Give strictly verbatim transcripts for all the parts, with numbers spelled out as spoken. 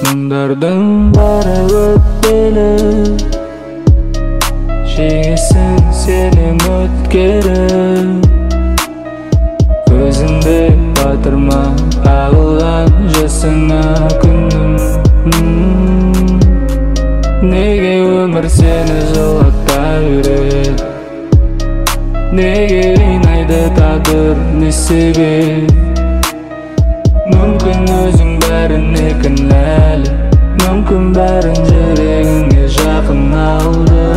Мұңдардың бәрі өтпелі, жеңесің сенің өткеріп. Көзіңді батырма ағылған жасыңа күнім. Неге өмір сені жылата береді, неге қинайды тағдыр не себеп? Мүмкін өзің бәріне кінәлі, мүмкін бәрін жүрегіңе жақын алды.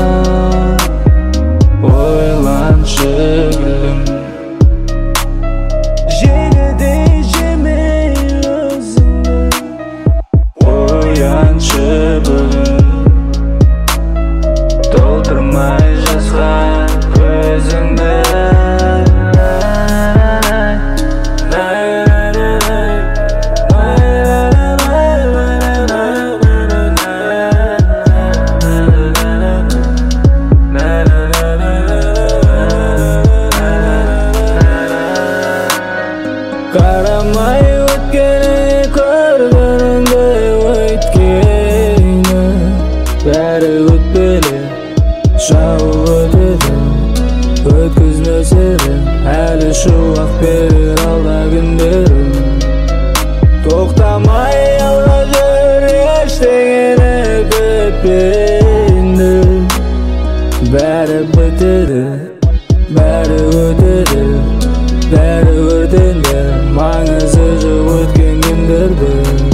Ойланшы гүлім, жегідей жемей өзіңді. Ояншы бүгін, толтырмай жасқа көзіңді. Қарамай өткеніңе көргеніңді өткені бәрі өтпелі, шауып өтеді. Өткіз нөсерін әлі шуақ берер алда күндерім. Тоқтамай алға жүр, ештеңені күтпейді. Бәрі бітеді, бәрі өтеді, бәрі өртенді. Маңызы жоқ өткен күндерді.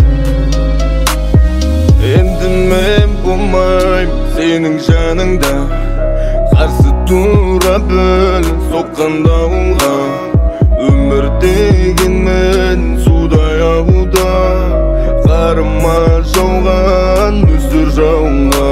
Енді мен болмайм сенің жаныңда, қарсы тұра біл соққан дауылға. Өмір деген мен судай ауылда, қарыма жауған нөсер жауынға.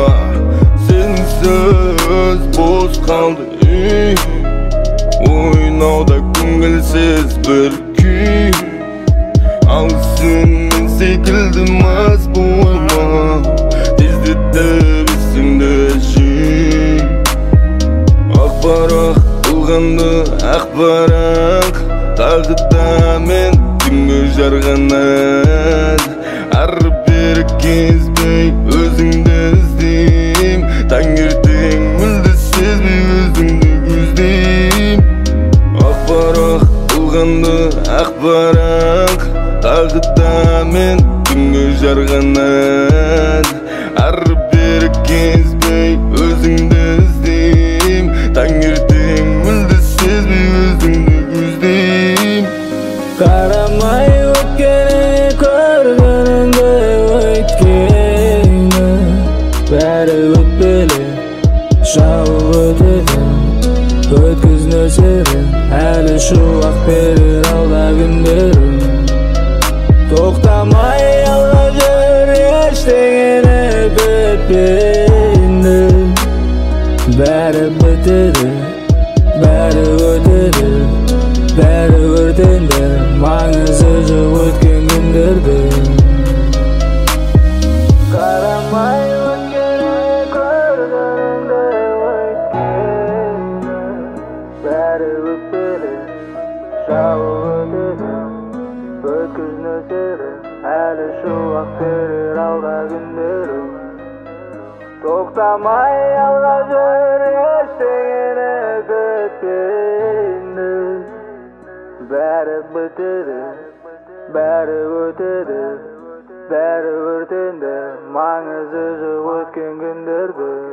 Сенсіз бос қалды үй, ойнауда көңілсіз бір күй. Ал сен мен секілді мас болма, тездетіп есіңді жи. Ақ барақ болғанды ақ барақ, тағы да мен түнгі жарғанат. Ары-бері кезбей өзіңді іздейм, таңертең мүлде сезбей өзіңді көздейм. Ақ барақ болғанды ақ барақ, тағы да мен түнгі жарғанат. Ары-бері кезбей өзіңді іздейм, таңертең мүлде сезбей өзіңді көздейм. Қарамай өткеніңе көргеніңді өткені бәрі өтпелі, шауып өтеді. Өткіз нөсерін әлі шуақ берер алда күндерім. Тоқтамай алға жүр, ештеңені күтпейді. Бәрі бітеді, бәрі өтеді, бәрі өртенді. Маңызы жоқ өткен күндерді. Қарамай өткеніңе көргеніңді өткені бәрі өтпелі, шауып өтеді. Өткіз нөсерін әлі шуақ берер алда күндерім. Тоқтамай алға жүр, ештеңені күтпейді. Бәрі бітеді, бәрі өтеді, бәрі өртенді. Маңызы жоқ өткен күндерді.